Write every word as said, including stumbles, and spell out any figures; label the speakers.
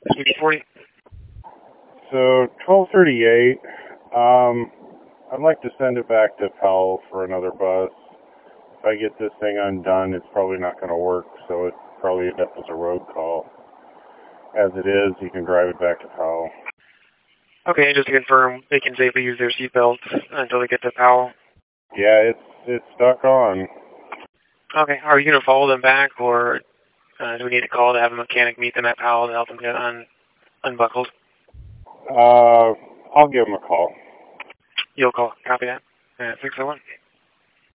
Speaker 1: E D forty.
Speaker 2: So twelve thirty-eight. Um, I'd like to send it back to Powell for another bus. If I get this thing undone, it's probably not going to work, so it's probably end up as a road call. As it is, you can drive it back to Powell.
Speaker 1: Okay, just to confirm, they can safely use their seatbelts until they get to Powell.
Speaker 2: Yeah, it's it's stuck on.
Speaker 1: Okay, are you going to follow them back, or uh, do we need to call to have a mechanic meet them at Powell to help them get un unbuckled?
Speaker 2: Uh, I'll give them a call.
Speaker 1: You'll call. Copy that. Uh, six oh one.